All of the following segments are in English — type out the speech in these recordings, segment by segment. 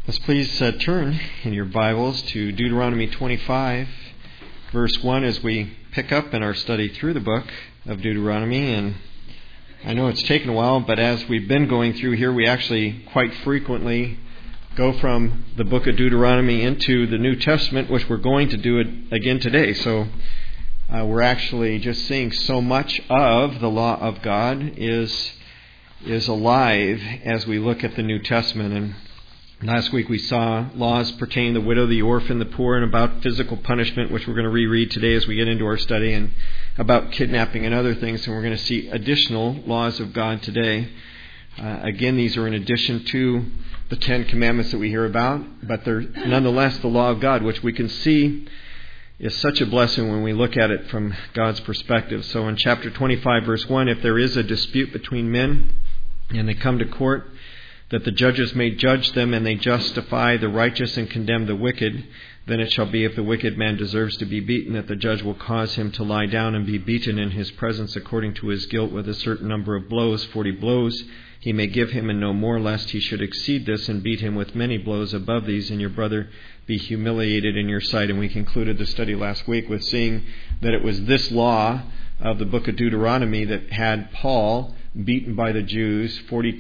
Let's please turn in your Bibles to Deuteronomy 25, verse 1 as we pick up in our study through the book of Deuteronomy. And I know it's taken a while, but as we've been going through here, we actually quite frequently go from the book of Deuteronomy into the New Testament, which we're going to do it again today. So we're actually just seeing so much of the law of God is alive as we look at the New Testament. And last week we saw laws pertaining to the widow, the orphan, the poor, and about physical punishment, which we're going to reread today as we get into our study, and about kidnapping and other things. And we're going to see additional laws of God today. Again, these are in addition to the Ten Commandments that we hear about, but they're nonetheless the law of God, which we can see is such a blessing when we look at it from God's perspective. So in chapter 25, verse 1, if there is a dispute between men and they come to court, that the judges may judge them, and they justify the righteous and condemn the wicked, then it shall be, if the wicked man deserves to be beaten, that the judge will cause him to lie down and be beaten in his presence according to his guilt with a certain number of blows, 40 blows. He may give him and no more, lest he should exceed this and beat him with many blows above these, and your brother be humiliated in your sight. And we concluded the study last week with seeing that it was this law of the book of Deuteronomy that had Paul beaten by the Jews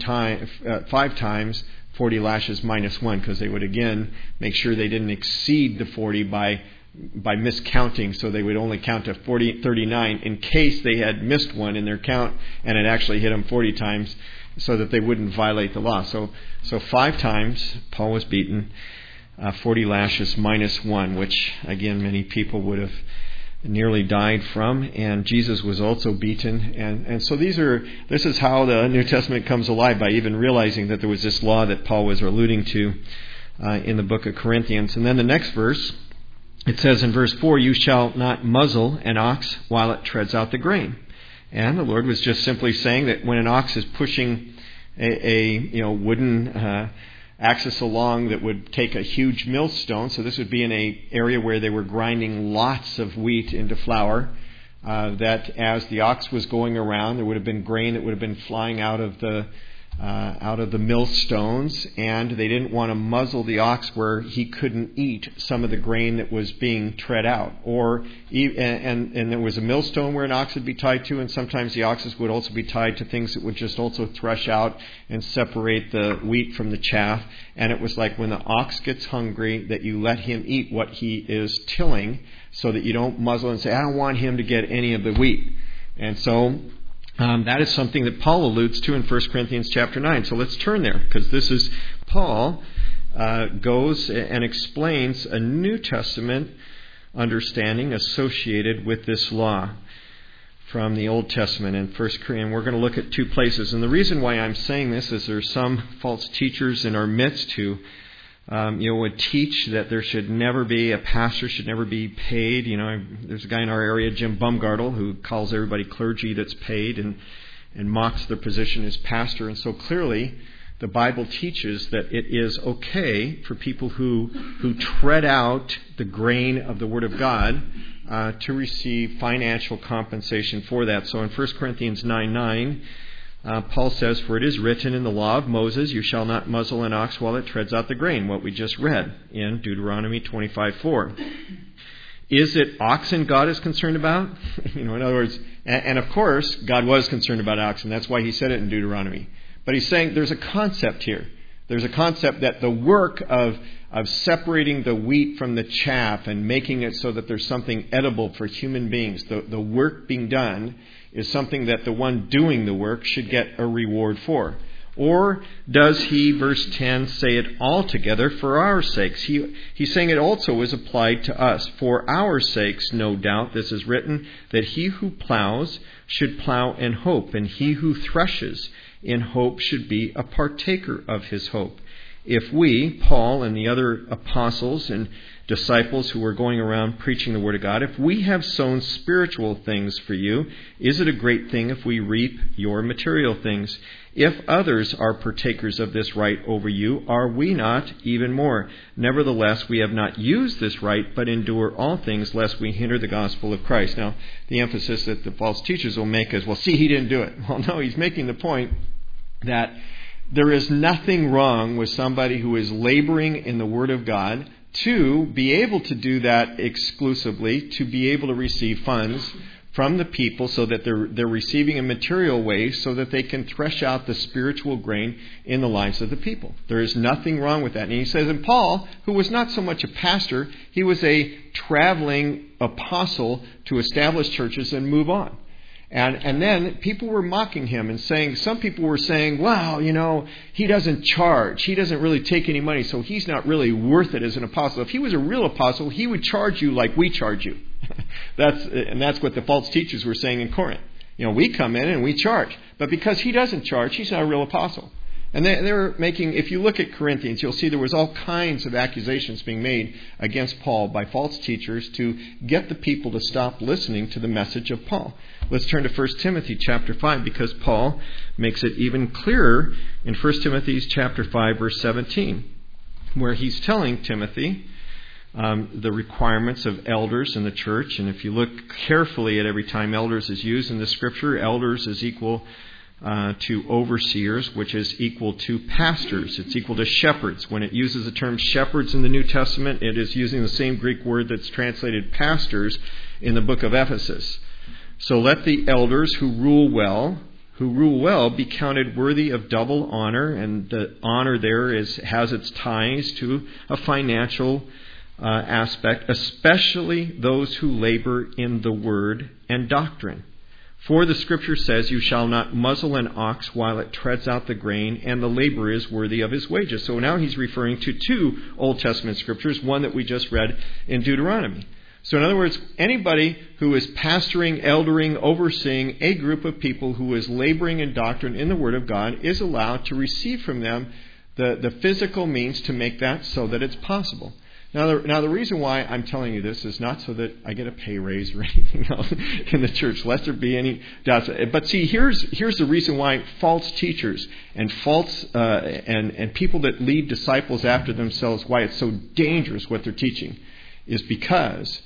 5 times, 40 lashes minus 1, because they would again make sure they didn't exceed the 40 by miscounting, so they would only count to 39 in case they had missed one in their count and it actually hit them 40 times, so that they wouldn't violate the law. So 5 times Paul was beaten, 40 lashes minus 1, which again many people would have nearly died from, and Jesus was also beaten. And so this is how the New Testament comes alive, by even realizing that there was this law that Paul was alluding to in the book of Corinthians. And then the next verse, it says in verse 4, you shall not muzzle an ox while it treads out the grain. And the Lord was just simply saying that when an ox is pushing a wooden axis along that would take a huge millstone, so this would be in an area where they were grinding lots of wheat into flour, that as the ox was going around, there would have been grain that would have been flying out of the millstones, and they didn't want to muzzle the ox where he couldn't eat some of the grain that was being tread out. And there was a millstone where an ox would be tied to, and sometimes the oxes would also be tied to things that would just also thresh out and separate the wheat from the chaff. And it was like when the ox gets hungry, that you let him eat what he is tilling, so that you don't muzzle and say, I don't want him to get any of the wheat. And so that is something that Paul alludes to in 1 Corinthians chapter 9. So let's turn there, because this is Paul goes and explains a New Testament understanding associated with this law from the Old Testament in 1 Corinthians. And we're going to look at 2 places. And the reason why I'm saying this is there's some false teachers in our midst who would teach that a pastor should never be paid. There's a guy in our area, Jim Bumgartle, who calls everybody clergy that's paid and mocks their position as pastor. And so clearly the Bible teaches that it is okay for people who tread out the grain of the Word of God to receive financial compensation for that. So in 1 Corinthians 9:9, Paul says, for it is written in the law of Moses, you shall not muzzle an ox while it treads out the grain, what we just read in Deuteronomy 25:4. Is it oxen God is concerned about? In other words, and of course, God was concerned about oxen. That's why he said it in Deuteronomy. But he's saying there's a concept here. There's a concept that the work of separating the wheat from the chaff and making it so that there's something edible for human beings, the work being done, is something that the one doing the work should get a reward for. Or does he, verse 10, say it altogether for our sakes? He's saying it also is applied to us. For our sakes, no doubt, this is written, that he who plows should plow in hope, and he who threshes in hope should be a partaker of his hope. If we, Paul and the other apostles and disciples who were going around preaching the Word of God, if we have sown spiritual things for you, is it a great thing if we reap your material things? If others are partakers of this right over you, are we not even more? Nevertheless, we have not used this right, but endure all things, lest we hinder the gospel of Christ. Now, the emphasis that the false teachers will make is, well, see, he didn't do it. Well, no, he's making the point that there is nothing wrong with somebody who is laboring in the Word of God to be able to do that exclusively, to be able to receive funds from the people so that they're receiving a material way so that they can thresh out the spiritual grain in the lives of the people. There is nothing wrong with that. And he says, and Paul, who was not so much a pastor, he was a traveling apostle to establish churches and move on. And then people were mocking him and saying, some people were saying, wow, he doesn't charge. He doesn't really take any money, so he's not really worth it as an apostle. If he was a real apostle, he would charge you like we charge you. That's what the false teachers were saying in Corinth. We come in and we charge. But because he doesn't charge, he's not a real apostle. And they were making, if you look at Corinthians, you'll see there was all kinds of accusations being made against Paul by false teachers to get the people to stop listening to the message of Paul. Let's turn to 1 Timothy chapter 5, because Paul makes it even clearer in 1 Timothy chapter 5, verse 17, where he's telling Timothy the requirements of elders in the church. And if you look carefully at every time elders is used in the Scripture, elders is equal to overseers, which is equal to pastors. It's equal to shepherds. When it uses the term shepherds in the New Testament, it is using the same Greek word that's translated pastors in the book of Ephesus. So let the elders who rule well be counted worthy of double honor, and the honor there has its ties to a financial aspect, especially those who labor in the word and doctrine. For the Scripture says, you shall not muzzle an ox while it treads out the grain, and the laborer is worthy of his wages. So now he's referring to two Old Testament Scriptures, one that we just read in Deuteronomy. So in other words, anybody who is pastoring, eldering, overseeing a group of people who is laboring in doctrine in the Word of God is allowed to receive from them the physical means to make that so that it's possible. Now, the reason why I'm telling you this is not so that I get a pay raise or anything else in the church, lest there be any doubts. But see, here's the reason why false teachers and false and people that lead disciples after themselves, why it's so dangerous what they're teaching, is because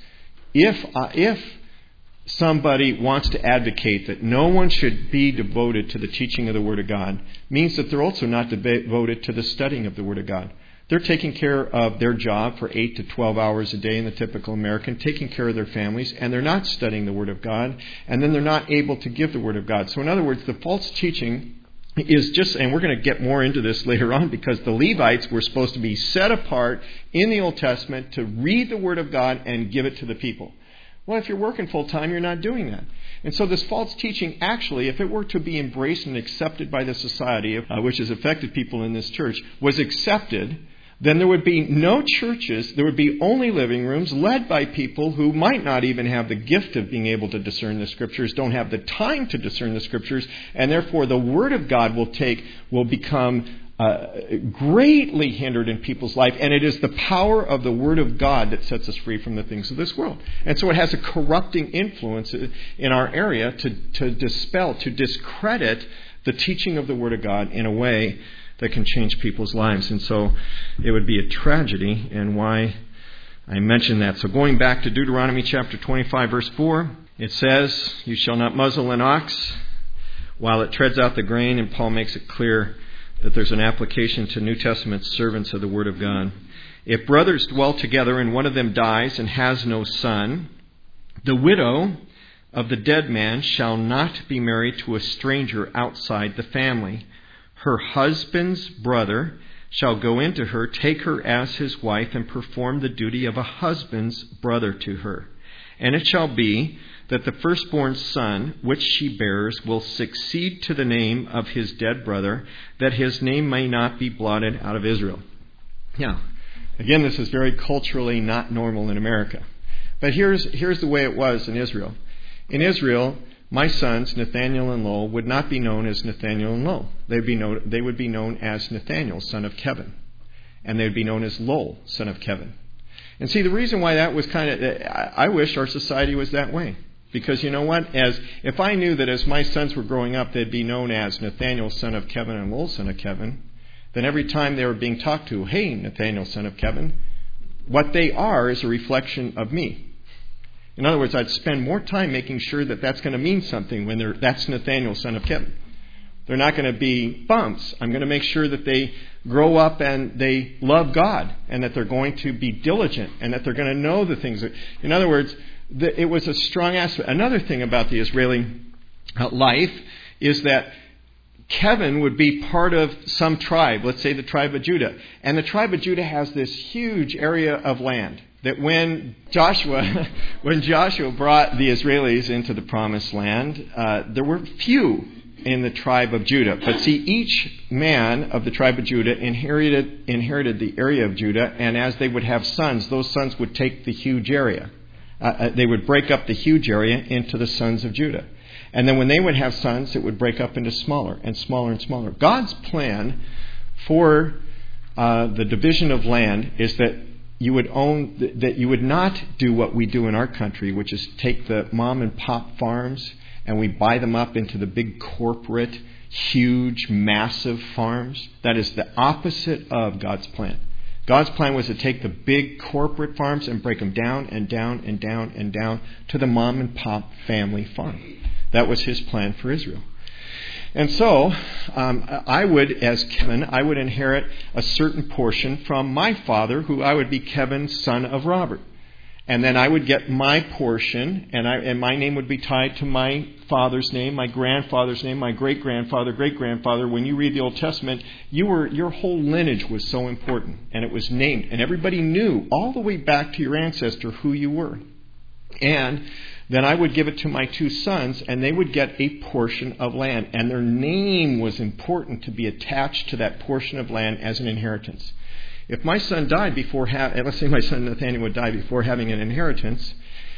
if somebody wants to advocate that no one should be devoted to the teaching of the Word of God, means that they're also not devoted to the studying of the Word of God. They're taking care of their job for 8 to 12 hours a day in the typical American, taking care of their families, and they're not studying the Word of God, and then they're not able to give the Word of God. So in other words, the false teaching is just, and we're going to get more into this later on, because the Levites were supposed to be set apart in the Old Testament to read the Word of God and give it to the people. Well, if you're working full time, you're not doing that. And so this false teaching, actually, if it were to be embraced and accepted by the society, which has affected people in this church, was accepted, then there would be no churches, there would be only living rooms led by people who might not even have the gift of being able to discern the Scriptures, don't have the time to discern the Scriptures, and therefore the Word of God will become greatly hindered in people's life, and it is the power of the Word of God that sets us free from the things of this world. And so it has a corrupting influence in our area to dispel, to discredit the teaching of the Word of God in a way that can change people's lives. And so it would be a tragedy, and why I mention that. So going back to Deuteronomy chapter 25, verse 4, it says, you shall not muzzle an ox while it treads out the grain, and Paul makes it clear that there's an application to New Testament servants of the Word of God. If brothers dwell together and one of them dies and has no son, the widow of the dead man shall not be married to a stranger outside the family. Her husband's brother shall go into her, take her as his wife, and perform the duty of a husband's brother to her. And it shall be that the firstborn son which she bears will succeed to the name of his dead brother, that his name may not be blotted out of Israel. Now, again, this is very culturally not normal in America. But here's the way it was in Israel. In Israel, my sons, Nathaniel and Lowell, would not be known as Nathaniel and Lowell. They would be known as Nathaniel, son of Kevin. And they would be known as Lowell, son of Kevin. And see, the reason why that was I wish our society was that way. Because you know what? If I knew that as my sons were growing up, they'd be known as Nathaniel, son of Kevin, and Lowell, son of Kevin, then every time they were being talked to, hey, Nathaniel, son of Kevin, what they are is a reflection of me. In other words, I'd spend more time making sure that that's going to mean something when that's Nathaniel, son of Kevin. They're not going to be bumps. I'm going to make sure that they grow up and they love God, and that they're going to be diligent, and that they're going to know the things. In other words, it was a strong aspect. Another thing about the Israeli life is that Kevin would be part of some tribe, let's say the tribe of Judah. And the tribe of Judah has this huge area of land that when Joshua brought the Israelis into the promised land, there were few in the tribe of Judah. But see, each man of the tribe of Judah inherited the area of Judah, and as they would have sons, those sons would take the huge area. They would break up the huge area into the sons of Judah. And then when they would have sons, it would break up into smaller and smaller and smaller. God's plan for the division of land is that you would not do what we do in our country, which is take the mom and pop farms and we buy them up into the big corporate, huge, massive farms. That is the opposite of God's plan. God's plan was to take the big corporate farms and break them down and down and down and down to the mom and pop family farm. That was his plan for Israel. And so, I would inherit a certain portion from my father, who I would be Kevin, son of Robert. And then I would get my portion, and my name would be tied to my father's name, my grandfather's name, my great-grandfather, great-grandfather. When you read the Old Testament, your whole lineage was so important, and it was named. And everybody knew all the way back to your ancestor who you were. And then I would give it to my two sons, and they would get a portion of land. And their name was important to be attached to that portion of land as an inheritance. If my son died before let's say my son Nathaniel would die before having an inheritance,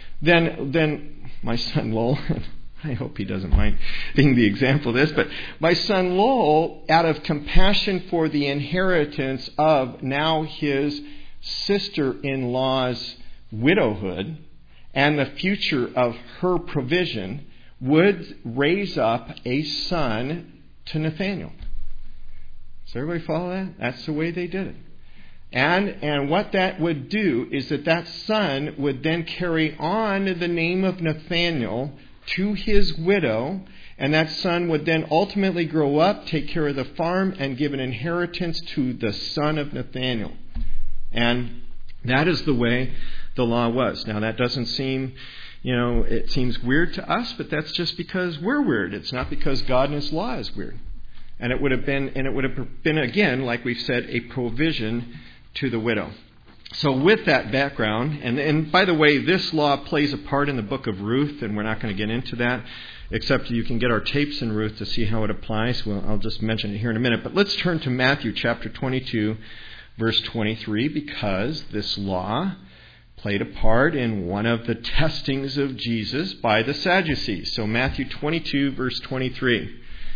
then my son Lowell, I hope he doesn't mind being the example of this, but my son Lowell, out of compassion for the inheritance of now his sister-in-law's widowhood and the future of her provision, would raise up a son to Nathaniel. Does everybody follow that? That's the way they did it. And what that would do is that son would then carry on the name of Nathaniel to his widow, and that son would then ultimately grow up, take care of the farm, and give an inheritance to the son of Nathaniel. And that is the way the law was. Now that doesn't seem, it seems weird to us, but that's just because we're weird. It's not because God and His law is weird. And it would have been again, like we've said, a provision to the widow. So with that background, and by the way, this law plays a part in the book of Ruth, and we're not going to get into that, except you can get our tapes in Ruth to see how it applies. Well, I'll just mention it here in a minute. But let's turn to Matthew chapter 22, verse 23, because this law played a part in one of the testings of Jesus by the Sadducees. So Matthew 22, verse 23.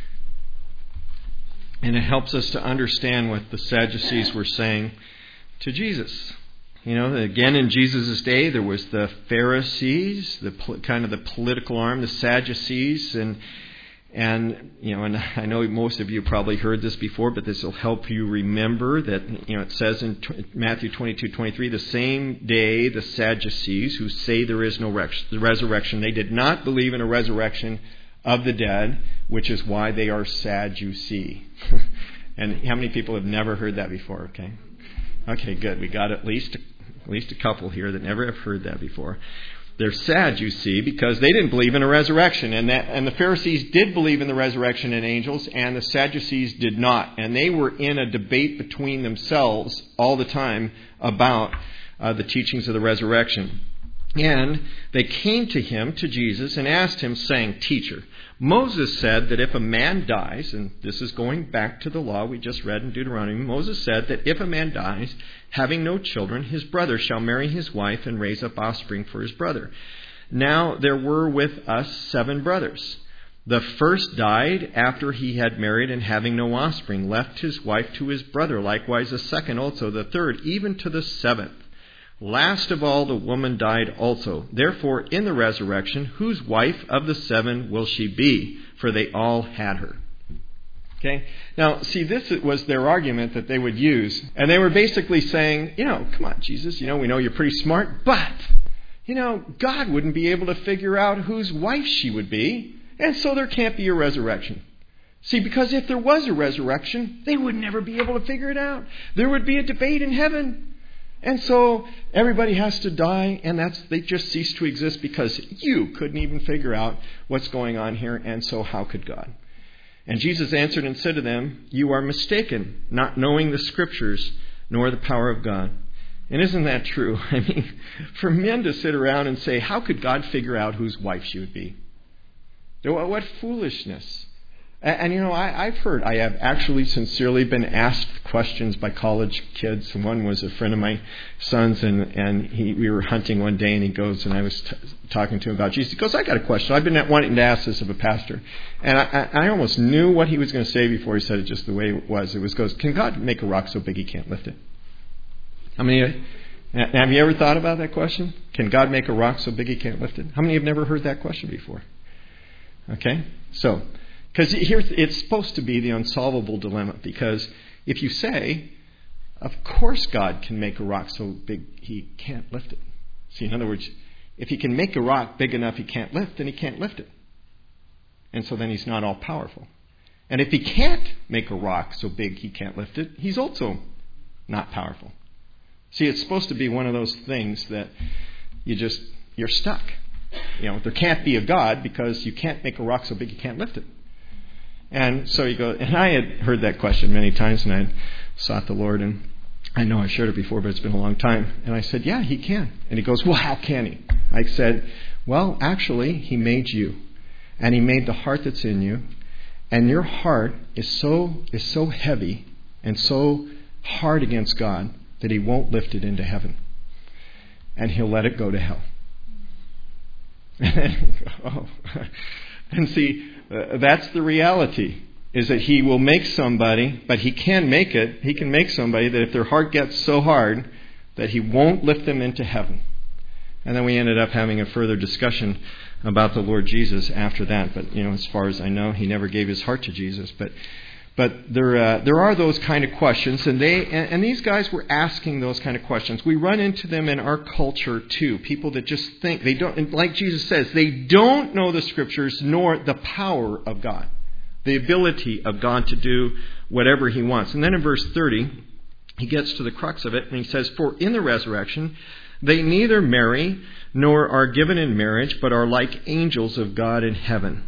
And it helps us to understand what the Sadducees were saying to Jesus. Again, in Jesus' day, there was the Pharisees, the political arm, the Sadducees, and I know most of you probably heard this before, but this will help you remember that, it says in Matthew 22:23, the same day the Sadducees, who say there is no resurrection, they did not believe in a resurrection of the dead, which is why they are Sadducee. And how many people have never heard that before? Okay, good. We got at least a couple here that never have heard that before. They're sad, you see, because they didn't believe in a resurrection. And the Pharisees did believe in the resurrection and angels, and the Sadducees did not. And they were in a debate between themselves all the time about the teachings of the resurrection. And they came to Jesus, and asked him, saying, "Teacher, Moses said that if a man dies," and this is going back to the law we just read in Deuteronomy, Moses said that if a man dies, having no children, his brother shall marry his wife and raise up offspring for his brother. Now there were with us 7 brothers. The first died after he had married, and having no offspring, left his wife to his brother. Likewise the second also, the third, even to the 7th. Last of all, the woman died also. Therefore, in the resurrection, whose wife of the 7 will she be? For they all had her. Okay? Now, see, this was their argument that they would use. And they were basically saying, come on, Jesus, we know you're pretty smart, but, God wouldn't be able to figure out whose wife she would be, and so there can't be a resurrection. See, because if there was a resurrection, they would never be able to figure it out. There would be a debate in heaven. And so everybody has to die, and they just cease to exist because you couldn't even figure out what's going on here, and so how could God? And Jesus answered and said to them, "You are mistaken, not knowing the Scriptures nor the power of God." And isn't that true? I mean, for men to sit around and say, how could God figure out whose wife she would be? What foolishness. And I have actually sincerely been asked questions by college kids. One was a friend of my son's, and we were hunting one day, and he goes, and I was talking to him about Jesus. He goes, "I got a question. I've been wanting to ask this of a pastor." And I almost knew what he was going to say before he said it just the way it was. Goes, "Can God make a rock so big he can't lift it?" Have you ever thought about that question? Can God make a rock so big he can't lift it? How many have never heard that question before? Okay, so... Because it's supposed to be the unsolvable dilemma. Because if you say, of course God can make a rock so big he can't lift it. See, in other words, if he can make a rock big enough he can't lift, then he can't lift it. And so then he's not all powerful. And if he can't make a rock so big he can't lift it, he's also not powerful. See, it's supposed to be one of those things that you're stuck. There can't be a God because you can't make a rock so big you can't lift it. And so you go, and I had heard that question many times, and I had sought the Lord, and I know I shared it before, but it's been a long time. And I said, yeah, he can. And he goes, well, how can he? I said, well, actually, he made you. And he made the heart that's in you. And your heart is so heavy and so hard against God that he won't lift it into heaven. And he'll let it go to hell. And see, that's the reality, is that he will make somebody, but he can make somebody that if their heart gets so hard that he won't lift them into heaven. And then we ended up having a further discussion about the Lord Jesus after that. But, as far as I know, he never gave his heart to Jesus. But there are those kind of questions, and these guys were asking those kind of questions. We run into them in our culture too. People that just think they don't, like Jesus says, they don't know the Scriptures nor the power of God, the ability of God to do whatever he wants. And then in verse 30, he gets to the crux of it, and he says, "For in the resurrection they neither marry nor are given in marriage, but are like angels of God in heaven."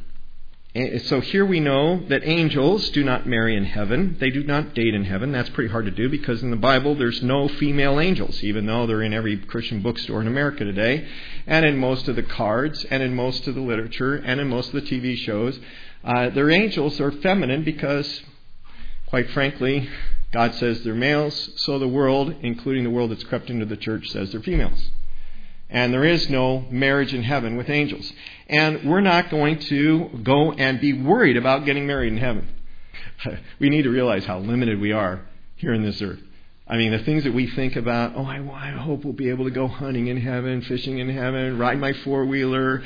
So here we know that angels do not marry in heaven. They do not date in heaven. That's pretty hard to do because in the Bible there's no female angels, even though they're in every Christian bookstore in America today, and in most of the cards, and in most of the literature, and in most of the TV shows. Their angels are feminine because, quite frankly, God says they're males, so the world, including the world that's crept into the church, says they're females. And there is no marriage in heaven with angels. And we're not going to go and be worried about getting married in heaven. We need to realize how limited we are here in this earth. I mean, the things that we think about, I hope we'll be able to go hunting in heaven, fishing in heaven, ride my four-wheeler.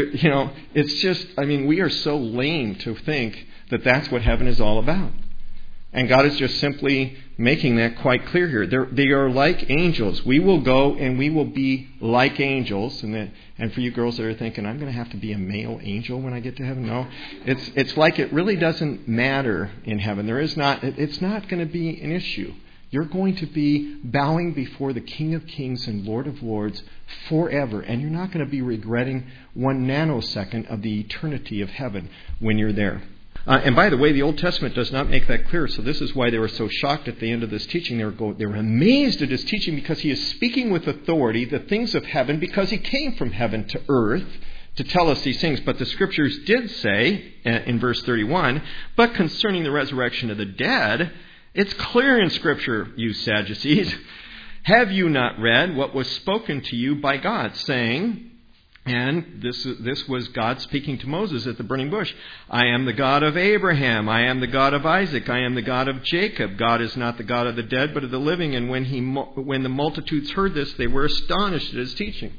It's just, we are so lame to think that that's what heaven is all about. And God is just simply making that quite clear here. They are like angels. We will go and we will be like angels. And for you girls that are thinking, I'm going to have to be a male angel when I get to heaven. No, it's like it really doesn't matter in heaven. It's not going to be an issue. You're going to be bowing before the King of Kings and Lord of Lords forever. And you're not going to be regretting 1 nanosecond of the eternity of heaven when you're there. And by the way, the Old Testament does not make that clear. So this is why they were so shocked at the end of this teaching. They were amazed at his teaching because he is speaking with authority, the things of heaven, because he came from heaven to earth to tell us these things. But the Scriptures did say, in verse 31, "But concerning the resurrection of the dead, it's clear in Scripture, you Sadducees, have you not read what was spoken to you by God, saying..." And this was God speaking to Moses at the burning bush. "I am the God of Abraham. I am the God of Isaac. I am the God of Jacob. God is not the God of the dead, but of the living." And when the multitudes heard this, they were astonished at his teaching.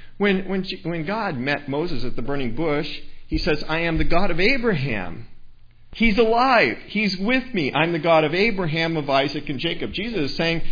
When God met Moses at the burning bush, he says, "I am the God of Abraham." He's alive. He's with me. I'm the God of Abraham, of Isaac, and Jacob. Jesus is saying,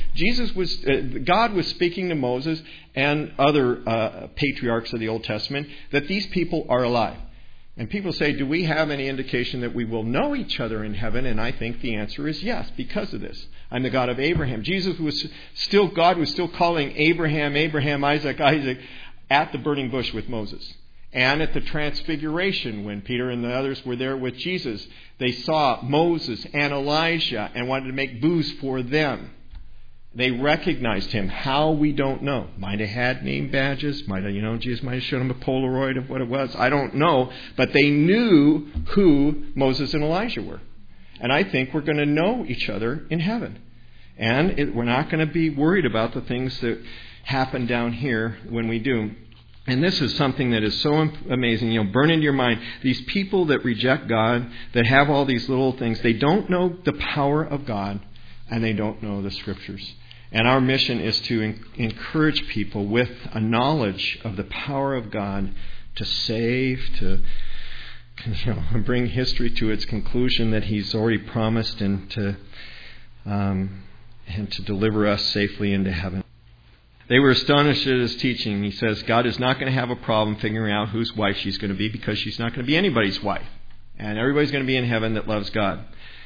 God was speaking to Moses and other patriarchs of the Old Testament that these people are alive. And people say, do we have any indication that we will know each other in heaven? And I think the answer is yes, because of this. I'm the God of Abraham. God was still calling Abraham, Isaac, at the burning bush with Moses. And at the transfiguration, when Peter and the others were there with Jesus, they saw Moses and Elijah and wanted to make booths for them. They recognized him. How, we don't know. Might have had name badges. Jesus might have shown them a Polaroid of what it was. I don't know. But they knew who Moses and Elijah were. And I think we're going to know each other in heaven. And we're not going to be worried about the things that happen down here when we do. And this is something that is so amazing. Burn into your mind. These people that reject God, that have all these little things, they don't know the power of God, and they don't know the Scriptures. And our mission is to encourage people with a knowledge of the power of God to save, to bring history to its conclusion that He's already promised, and to deliver us safely into heaven. They were astonished at His teaching. He says God is not going to have a problem figuring out whose wife she's going to be, because she's not going to be anybody's wife. And everybody's going to be in heaven that loves God.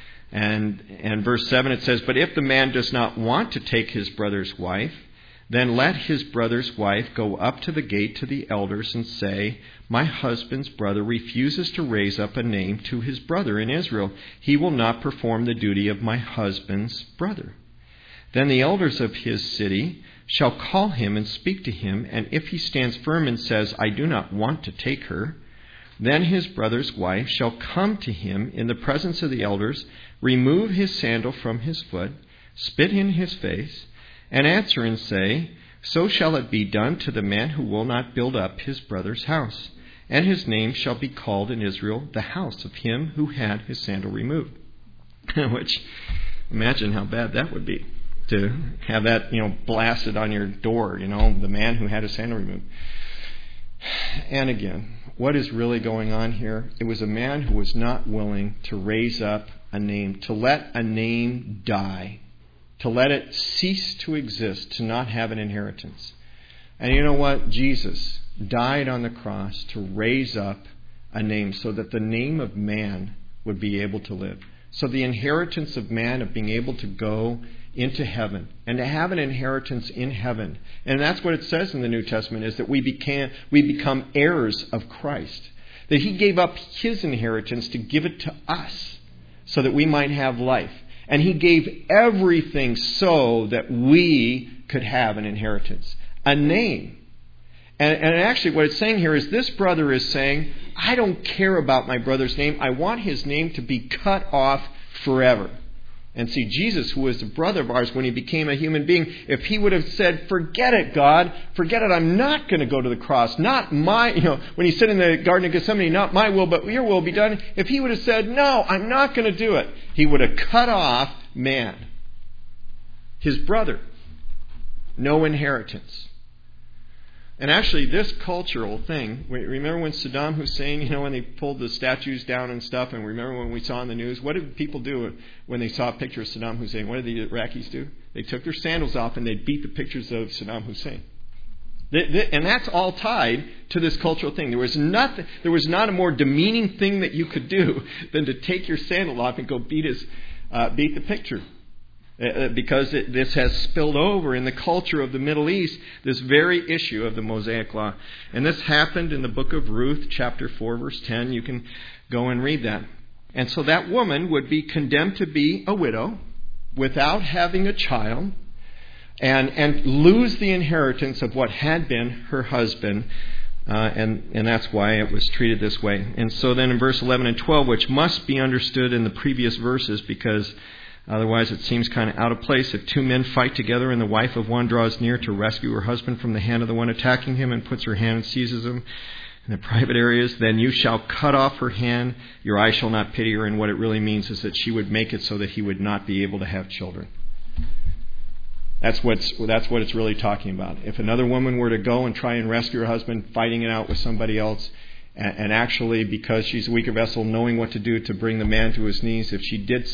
And verse 7 it says, but if the man does not want to take his brother's wife, then let his brother's wife go up to the gate to the elders and say, my husband's brother refuses to raise up a name to his brother in Israel. He will not perform the duty of my husband's brother. Then the elders of his city shall call him and speak to him, and if he stands firm and says, I do not want to take her, then his brother's wife shall come to him in the presence of the elders, remove his sandal from his foot, spit in his face, and answer and say, so shall it be done to the man who will not build up his brother's house. And his name shall be called in Israel the house of him who had his sandal removed. Which, imagine how bad that would be, to have that, blasted on your door, the man who had his sandal removed. And again, what is really going on here? It was a man who was not willing to raise up a name, to let a name die, to let it cease to exist, to not have an inheritance. And you know what? Jesus died on the cross to raise up a name so that the name of man would be able to live. So the inheritance of man, of being able to go into heaven and to have an inheritance in heaven. And that's what it says in the New Testament, is that we become heirs of Christ. That He gave up His inheritance to give it to us so that we might have life. And He gave everything so that we could have an inheritance. A name. And actually what it's saying here is this brother is saying, I don't care about my brother's name. I want his name to be cut off forever. And see, Jesus, who was a brother of ours when He became a human being, if He would have said, forget it, God, forget it, I'm not going to go to the cross, not my, when He said in the Garden of Gethsemane, not my will, but your will be done, if He would have said, no, I'm not going to do it, He would have cut off man, his brother, no inheritance. And actually, this cultural thing, remember when Saddam Hussein, when they pulled the statues down and stuff, and remember when we saw in the news, what did people do when they saw a picture of Saddam Hussein? What did the Iraqis do? They took their sandals off and they beat the pictures of Saddam Hussein. And that's all tied to this cultural thing. There was not a more demeaning thing that you could do than to take your sandal off and go beat the picture. Because this has spilled over in the culture of the Middle East, this very issue of the Mosaic Law. And this happened in the book of Ruth, chapter 4, verse 10. You can go and read that. And so that woman would be condemned to be a widow without having a child and lose the inheritance of what had been her husband. And that's why it was treated this way. And so then in verse 11 and 12, which must be understood in the previous verses, because otherwise it seems kind of out of place. If two men fight together and the wife of one draws near to rescue her husband from the hand of the one attacking him and puts her hand and seizes him in the private areas, then you shall cut off her hand. Your eye shall not pity her. And what it really means is that she would make it so that he would not be able to have children. That's what it's really talking about. If another woman were to go and try and rescue her husband, fighting it out with somebody else, and actually, because she's a weaker vessel, knowing what to do to bring the man to his knees, if she did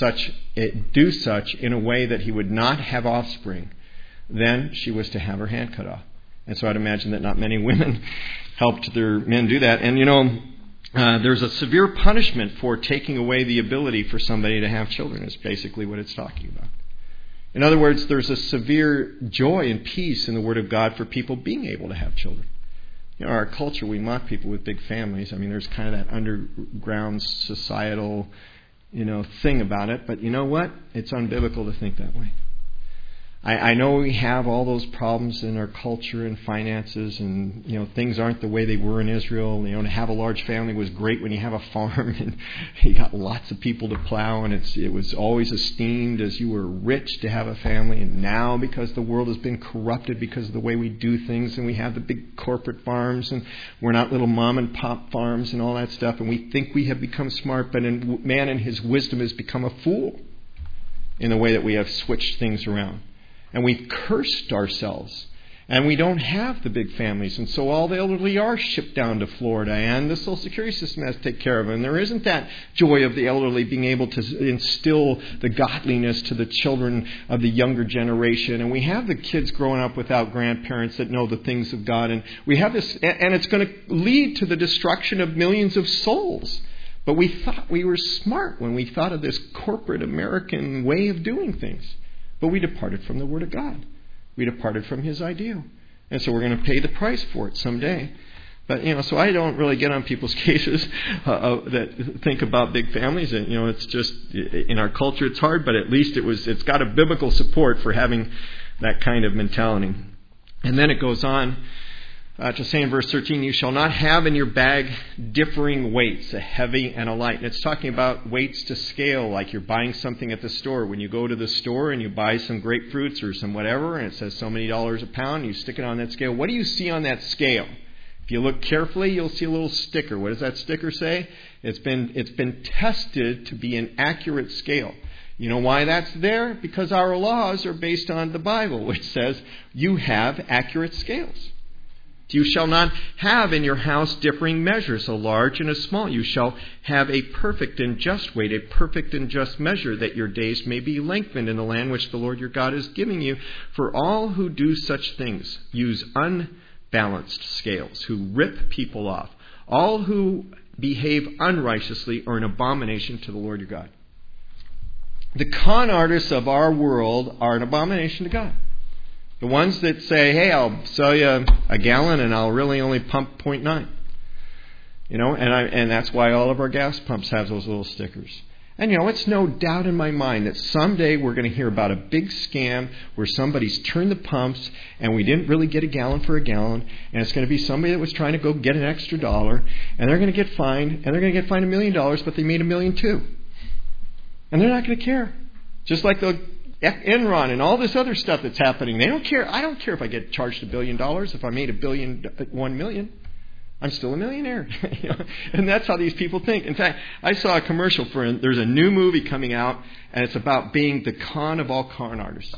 do such in a way that he would not have offspring, then she was to have her hand cut off. And so I'd imagine that not many women helped their men do that. And there's a severe punishment for taking away the ability for somebody to have children, is basically what it's talking about. In other words, there's a severe joy and peace in the Word of God for people being able to have children. Our culture, we mock people with big families. I mean, there's kind of that underground societal, thing about it. But you know what? It's unbiblical to think that way. I know we have all those problems in our culture and finances, and things aren't the way they were in Israel. To have a large family was great when you have a farm and you got lots of people to plow, and it was always esteemed as you were rich to have a family. And now, because the world has been corrupted because of the way we do things, and we have the big corporate farms, and we're not little mom and pop farms and all that stuff, and we think we have become smart, but man in his wisdom has become a fool in the way that we have switched things around. And we've cursed ourselves. And we don't have the big families. And so all the elderly are shipped down to Florida. And the Social Security system has to take care of them. And there isn't that joy of the elderly being able to instill the godliness to the children of the younger generation. And we have the kids growing up without grandparents that know the things of God. And we have this, and it's going to lead to the destruction of millions of souls. But we thought we were smart when we thought of this corporate American way of doing things. But we departed from the Word of God. We departed from His ideal. And so we're going to pay the price for it someday. But, so I don't really get on people's cases that think about big families. And, it's just, in our culture it's hard, but at least it's got a biblical support for having that kind of mentality. And then it goes on to say in verse 13, you shall not have in your bag differing weights, a heavy and a light. And it's talking about weights to scale, like you're buying something at the store. When you go to the store and you buy some grapefruits or some whatever, and it says so many dollars a pound, you stick it on that scale. What do you see on that scale? If you look carefully, you'll see a little sticker. What does that sticker say? It's been tested to be an accurate scale. You know why that's there? Because our laws are based on the Bible, which says you have accurate scales. You shall not have in your house differing measures, a large and a small. You shall have a perfect and just weight, a perfect and just measure, that your days may be lengthened in the land which the Lord your God is giving you. For all who do such things use unbalanced scales, who rip people off. All who behave unrighteously are an abomination to the Lord your God. The con artists of our world are an abomination to God. The ones that say, hey, I'll sell you a gallon and I'll really only pump 0.9. And that's why all of our gas pumps have those little stickers. And it's no doubt in my mind that someday we're going to hear about a big scam where somebody's turned the pumps and we didn't really get a gallon for a gallon, and it's going to be somebody that was trying to go get an extra $1, and they're going to get fined, and they're going to get fined $1 million, but they made $1.2 million. And they're not going to care. Just like the Enron and all this other stuff that's happening. They don't care. I don't care if I get charged $1 billion. If I made $1 million, I'm still a millionaire. And that's how these people think. In fact, I saw a commercial there's a new movie coming out, and it's about being the con of all con artists.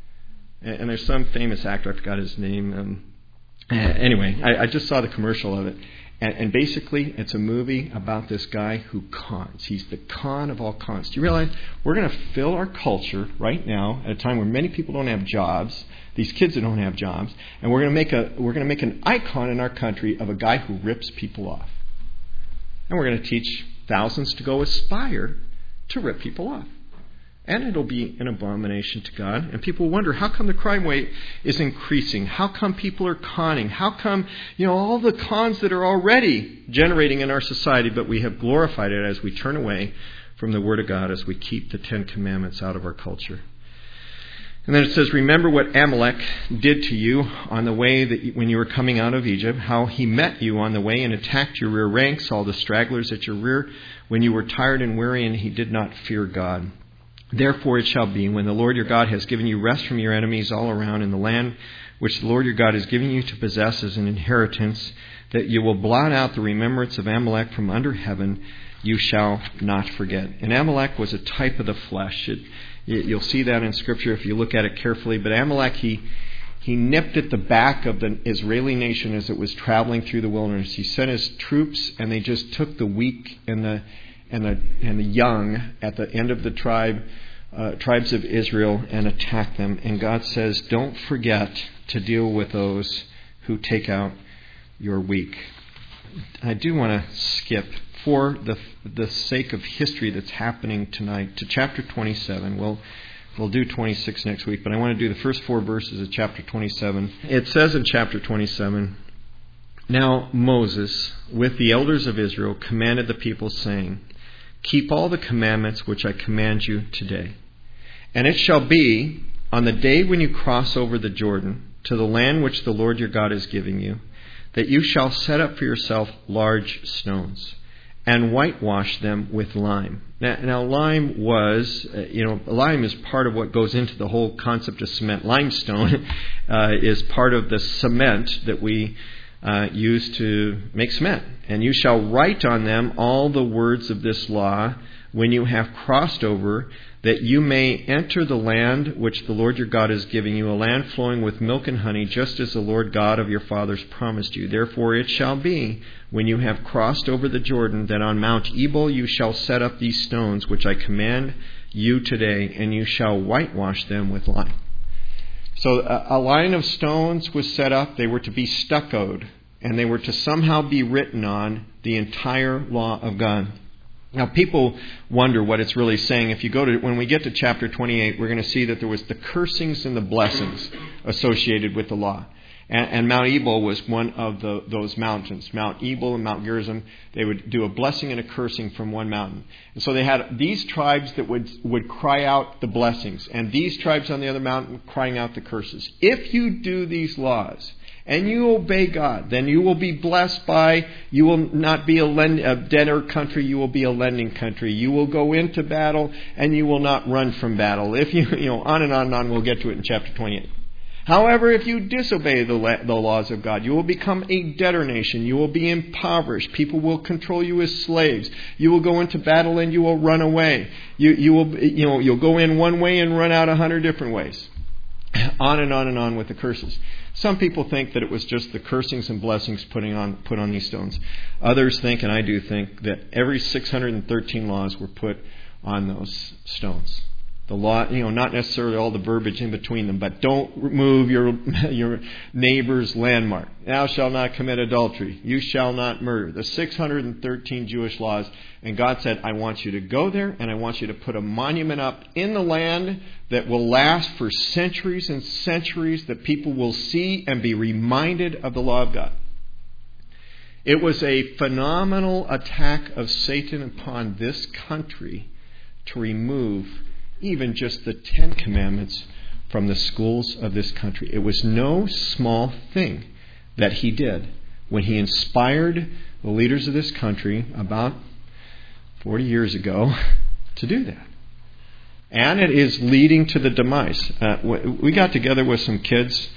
And there's some famous actor, I forgot his name. Anyway, I just saw the commercial of it. And basically, it's a movie about this guy who cons. He's the con of all cons. Do you realize we're going to fill our culture right now at a time where many people don't have jobs, these kids that don't have jobs, and we're going to make an icon in our country of a guy who rips people off. And we're going to teach thousands to go aspire to rip people off. And it'll be an abomination to God. And people wonder, how come the crime rate is increasing? How come people are conning? How come, all the cons that are already generating in our society, but we have glorified it as we turn away from the Word of God, as we keep the Ten Commandments out of our culture. And then it says, remember what Amalek did to you on the way that when you were coming out of Egypt, how he met you on the way and attacked your rear ranks, all the stragglers at your rear, when you were tired and weary, and he did not fear God. Therefore it shall be, when the Lord your God has given you rest from your enemies all around in the land which the Lord your God is giving you to possess as an inheritance, that you will blot out the remembrance of Amalek from under heaven. You shall not forget. And Amalek was a type of the flesh. You'll see that in Scripture if you look at it carefully. But Amalek, he nipped at the back of the Israeli nation as it was traveling through the wilderness. He sent his troops, and they just took the weak and the young at the end of the tribes of Israel and attack them. And God says, don't forget to deal with those who take out your weak. I do want to skip, for the sake of history that's happening tonight, to chapter 27. We'll do 26 next week, but I want to do the first 4 verses of chapter 27. It says in chapter 27, "Now Moses, with the elders of Israel, commanded the people, saying, Keep all the commandments which I command you today. And it shall be, on the day when you cross over the Jordan, to the land which the Lord your God is giving you, that you shall set up for yourself large stones, and whitewash them with lime." Now lime was, lime is part of what goes into the whole concept of cement. Limestone is part of the cement that we use to make cement. "And you shall write on them all the words of this law when you have crossed over, that you may enter the land which the Lord your God is giving you, a land flowing with milk and honey, just as the Lord God of your fathers promised you. Therefore it shall be, when you have crossed over the Jordan, that on Mount Ebal you shall set up these stones which I command you today, and you shall whitewash them with lime." So a line of stones was set up. They were to be stuccoed, and they were to somehow be written on the entire law of God. Now, people wonder what it's really saying. When we get to chapter 28, we're going to see that there was the cursings and the blessings associated with the law. And Mount Ebal was one of those mountains. Mount Ebal and Mount Gerizim, they would do a blessing and a cursing from one mountain. And so they had these tribes that would cry out the blessings, and these tribes on the other mountain crying out the curses. If you do these laws and you obey God, then you will be blessed you will not be a debtor country, you will be a lending country. You will go into battle and you will not run from battle. If on and on and on, we'll get to it in chapter 28. However, if you disobey the laws of God, you will become a debtor nation. You will be impoverished. People will control you as slaves. You will go into battle and you will run away. You'll go in one way and run out 100 different ways. On and on and on with the curses. Some people think that it was just the cursings and blessings put on these stones. Others think, and I do think, that every 613 laws were put on those stones. The law, not necessarily all the verbiage in between them, but don't remove your neighbor's landmark. Thou shalt not commit adultery. You shall not murder. The 613 Jewish laws. And God said, I want you to go there, and I want you to put a monument up in the land that will last for centuries and centuries, that people will see and be reminded of the law of God. It was a phenomenal attack of Satan upon this country to remove even just the 10 Commandments from the schools of this country. It was no small thing that he did when he inspired the leaders of this country about 40 years ago to do that. And it is leading to the demise. We got together with some kids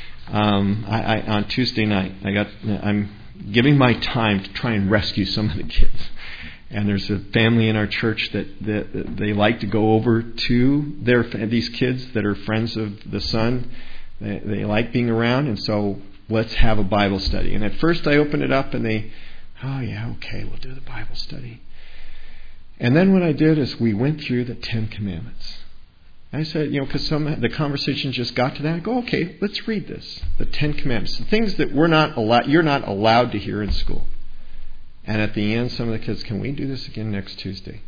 on Tuesday night. I'm giving my time to try and rescue some of the kids. And there's a family in our church that they like to go over to these kids that are friends of the son. They like being around, and so let's have a Bible study. And at first I opened it up and we'll do the Bible study. And then what I did is we went through the 10 Commandments. I said, because the conversation just got to that. I go, okay, let's read this. The 10 Commandments. The things that you're not allowed to hear in school. And at the end, some of the kids, can we do this again next Tuesday?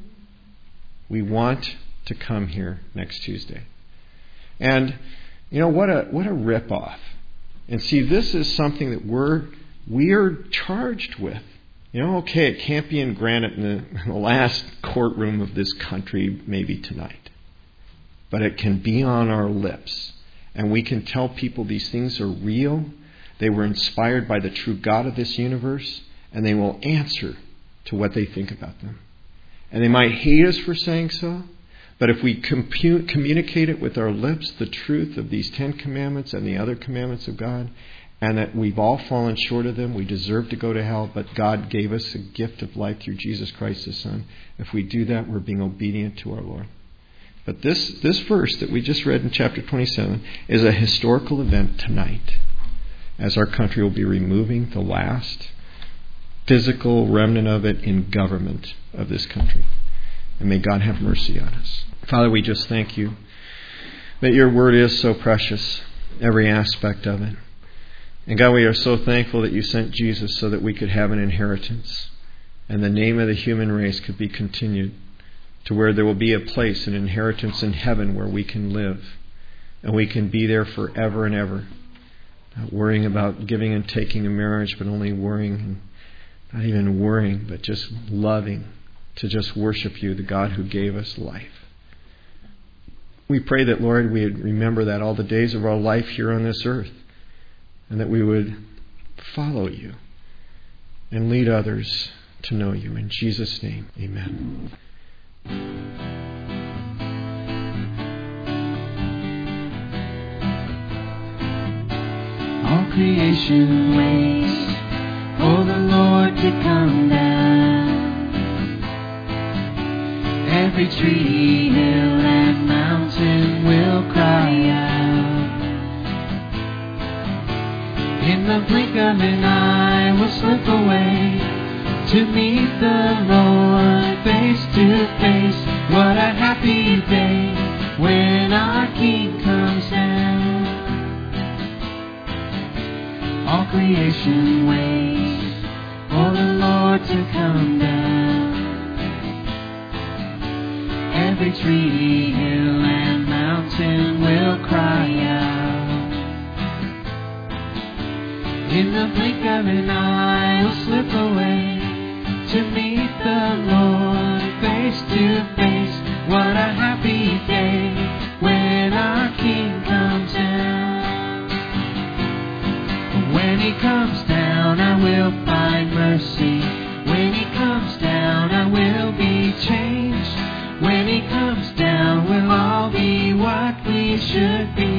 We want to come here next Tuesday. And, what a rip-off. And see, this is something that we're charged with. It can't be in granite in the last courtroom of this country, maybe tonight. But it can be on our lips. And we can tell people these things are real. They were inspired by the true God of this universe. And they will answer to what they think about them. And they might hate us for saying so, but if we communicate it with our lips, the truth of these 10 Commandments and the other commandments of God, and that we've all fallen short of them, we deserve to go to hell, but God gave us a gift of life through Jesus Christ His Son. If we do that, we're being obedient to our Lord. But this verse that we just read in chapter 27 is a historical event tonight, as our country will be removing the last physical remnant of it in government of this country. And may God have mercy on us. Father, we just thank you that your word is so precious, every aspect of it. And God, we are so thankful that you sent Jesus so that we could have an inheritance, and the name of the human race could be continued to where there will be a place, an inheritance in heaven where we can live, and we can be there forever and ever, not worrying about giving and taking in marriage, but only worrying, not even worrying, but just loving to just worship you, the God who gave us life. We pray that, Lord, we would remember that all the days of our life here on this earth, and that we would follow you and lead others to know you. In Jesus' name, amen. All creation waits for the Lord to come down. Every tree, hill, and mountain will cry out. In the blink of an eye will slip away to meet the Lord face to face. What a happy day when our King comes down. All creation waits for the Lord to come down. Every tree, hill, and mountain will cry out. In the blink of an eye will slip away to meet the Lord face to face. What a happy day when our King comes down. When He comes down, I will find mercy. When He comes down, I will be changed. When He comes down, we'll all be what we should be.